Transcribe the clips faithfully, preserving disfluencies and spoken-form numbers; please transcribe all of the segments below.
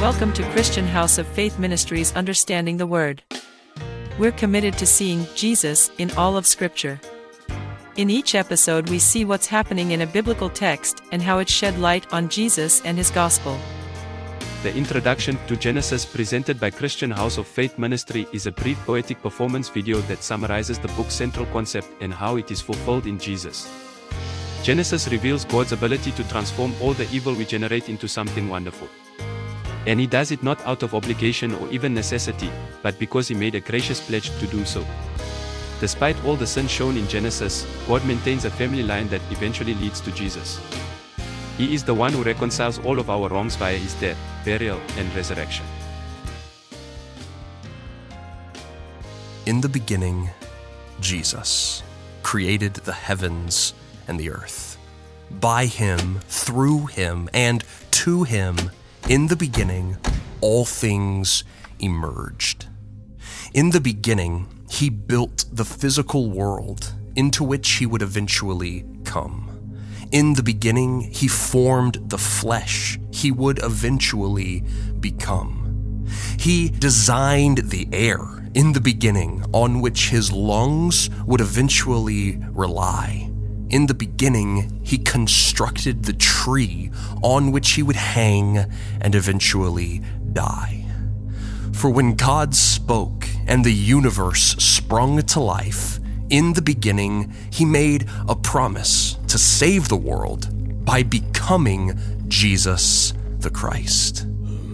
Welcome to Christian House of Faith Ministries Understanding the Word. We're committed to seeing Jesus in all of Scripture. In each episode we see what's happening in a biblical text and how it shed light on Jesus and His gospel. The introduction to Genesis presented by Christian House of Faith Ministry is a brief poetic performance video that summarizes the book's central concept and how it is fulfilled in Jesus. Genesis reveals God's ability to transform all the evil we generate into something wonderful. And He does it not out of obligation or even necessity, but because He made a gracious pledge to do so. Despite all the sin shown in Genesis, God maintains a family line that eventually leads to Jesus. He is the one who reconciles all of our wrongs via His death, burial, and resurrection. In the beginning, Jesus created the heavens and the earth. By Him, through Him, and to Him, in the beginning, all things emerged. In the beginning, He built the physical world into which He would eventually come. In the beginning, He formed the flesh He would eventually become. He designed the air in the beginning on which His lungs would eventually rely. In the beginning, He constructed the tree on which He would hang and eventually die. For when God spoke and the universe sprung to life, in the beginning, He made a promise to save the world by becoming Jesus the Christ.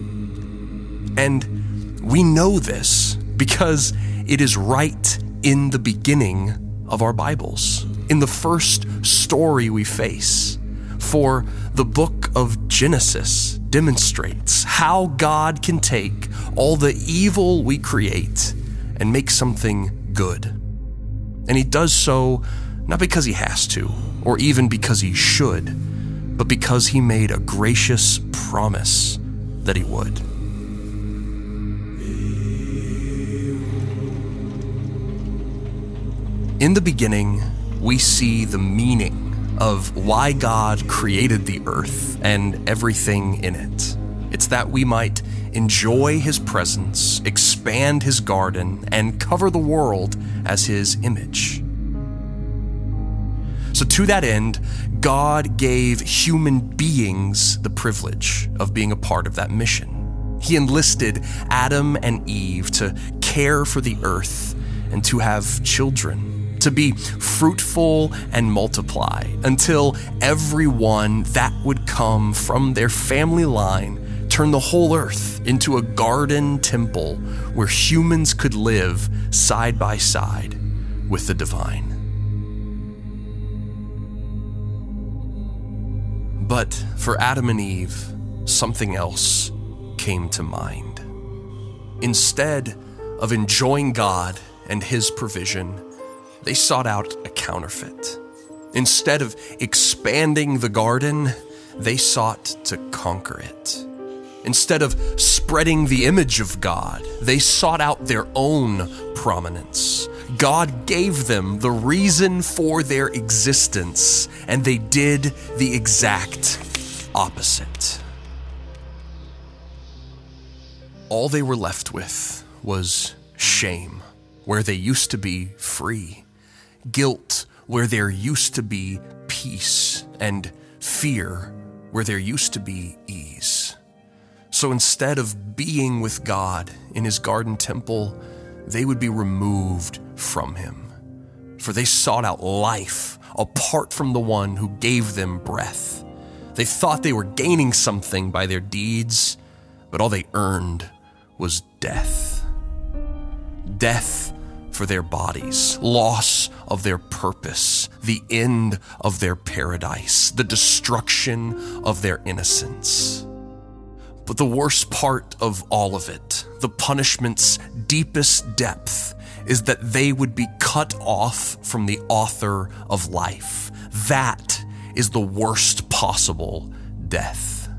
And we know this because it is right in the beginning of our Bibles, in the first story we face. For the book of Genesis demonstrates how God can take all the evil we create and make something good. And He does so not because He has to, or even because He should, but because He made a gracious promise that He would. In the beginning, we see the meaning of why God created the earth and everything in it. It's that we might enjoy His presence, expand His garden, and cover the world as His image. So to that end, God gave human beings the privilege of being a part of that mission. He enlisted Adam and Eve to care for the earth and to have children, to be fruitful and multiply until everyone that would come from their family line turned the whole earth into a garden temple where humans could live side by side with the divine. But for Adam and Eve, something else came to mind. Instead of enjoying God and His provision, they sought out a counterfeit. Instead of expanding the garden, they sought to conquer it. Instead of spreading the image of God, they sought out their own prominence. God gave them the reason for their existence, and they did the exact opposite. All they were left with was shame, where they used to be free. Guilt, where there used to be peace, and fear, where there used to be ease. So instead of being with God in His garden temple, they would be removed from Him. For they sought out life apart from the one who gave them breath. They thought they were gaining something by their deeds, but all they earned was death. Death for their bodies, loss of their purpose, the end of their paradise, the destruction of their innocence. But the worst part of all of it, the punishment's deepest depth, is that they would be cut off from the author of life. That is the worst possible death.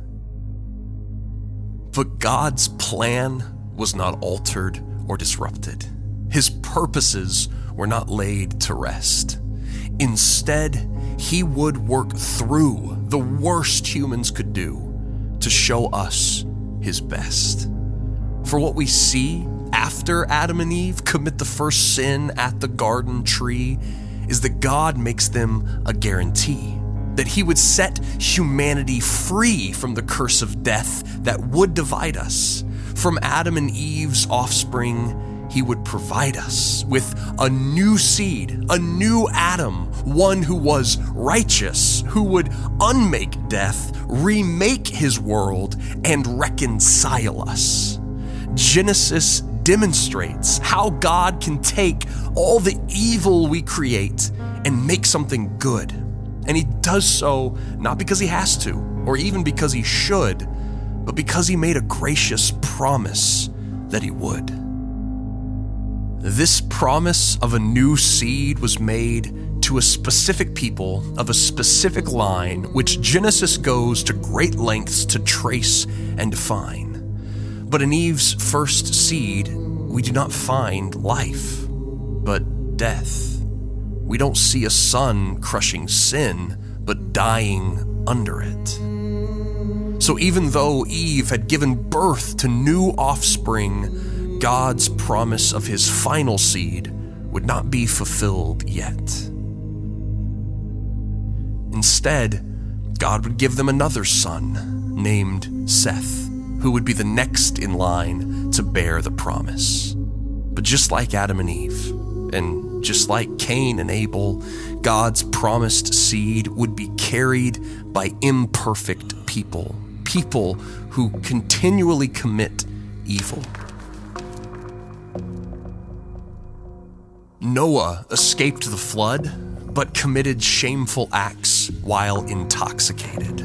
But God's plan was not altered or disrupted. His purposes were not laid to rest. Instead, He would work through the worst humans could do to show us his best. For what we see after Adam and Eve commit the first sin at the garden tree is that God makes them a guarantee that he would set humanity free from the curse of death that would divide us. From Adam and Eve's offspring, he would provide us with a new seed, a new Adam, one who was righteous, who would unmake death, remake his world, and reconcile us. Genesis demonstrates how God can take all the evil we create and make something good. And he does so not because he has to, or even because he should, but because he made a gracious promise that he would. This promise of a new seed was made to a specific people of a specific line, which Genesis goes to great lengths to trace and define. But in Eve's first seed, we do not find life, but death. We don't see a sun crushing sin, but dying under it. So even though Eve had given birth to new offspring, God's promise of his final seed would not be fulfilled yet. Instead, God would give them another son named Seth, who would be the next in line to bear the promise. But just like Adam and Eve, and just like Cain and Abel, God's promised seed would be carried by imperfect people, people who continually commit evil. Noah escaped the flood, but committed shameful acts while intoxicated.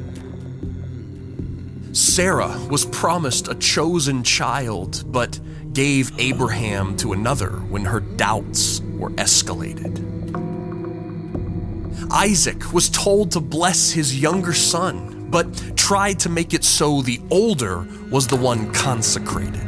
Sarah was promised a chosen child, but gave Abraham to another when her doubts were escalated. Isaac was told to bless his younger son, but tried to make it so the older was the one consecrated.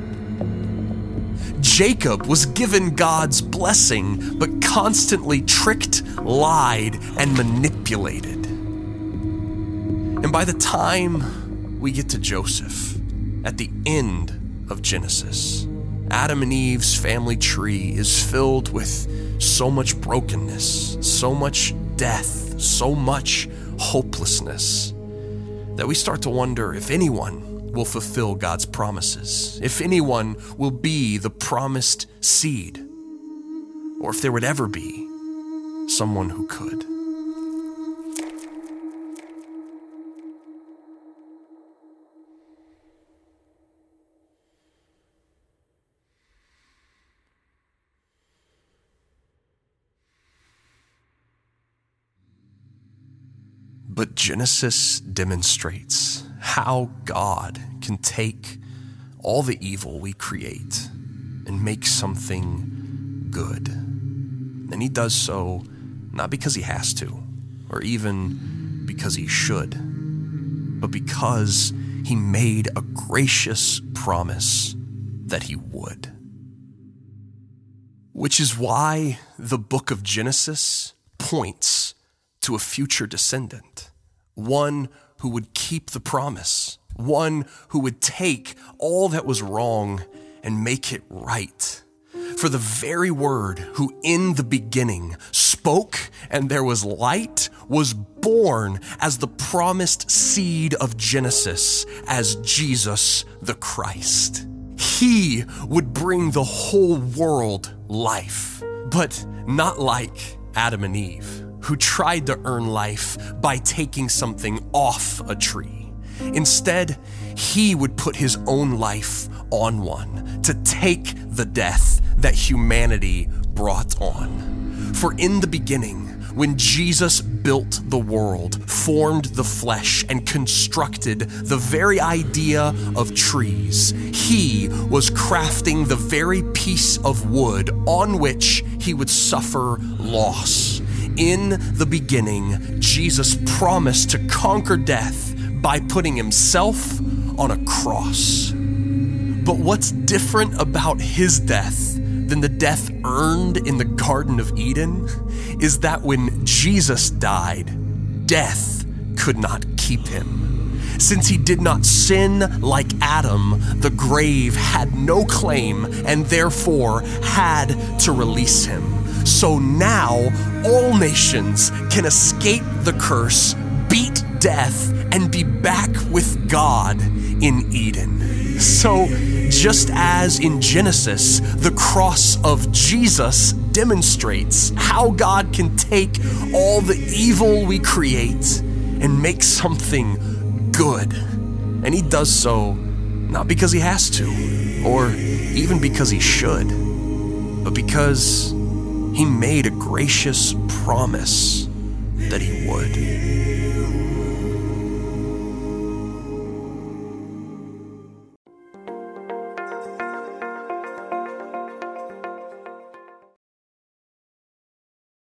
Jacob was given God's blessing, but constantly tricked, lied, and manipulated. And by the time we get to Joseph, at the end of Genesis, Adam and Eve's family tree is filled with so much brokenness, so much death, so much hopelessness, that we start to wonder if anyone will fulfill God's promises, if anyone will be the promised seed, or if there would ever be someone who could. But Genesis demonstrates how God can take all the evil we create and make something good. And he does so not because he has to, or even because he should, but because he made a gracious promise that he would. Which is why the book of Genesis points to a future descendant, one who would keep the promise, one who would take all that was wrong and make it right. For the very word who in the beginning spoke and there was light was born as the promised seed of Genesis, as Jesus the Christ. He would bring the whole world life, but not like Adam and Eve, who tried to earn life by taking something off a tree. Instead, he would put his own life on one to take the death that humanity brought on. For in the beginning, when Jesus built the world, formed the flesh, and constructed the very idea of trees, he was crafting the very piece of wood on which he would suffer loss. In the beginning, Jesus promised to conquer death by putting himself on a cross. But what's different about his death than the death earned in the Garden of Eden is that when Jesus died, death could not keep him. Since he did not sin like Adam, the grave had no claim and therefore had to release him. So now all nations can escape the curse, beat death, and be back with God in Eden. So just as in Genesis, the cross of Jesus demonstrates how God can take all the evil we create and make something good. And he does so not because he has to, or even because he should, but because he made a gracious promise that he would.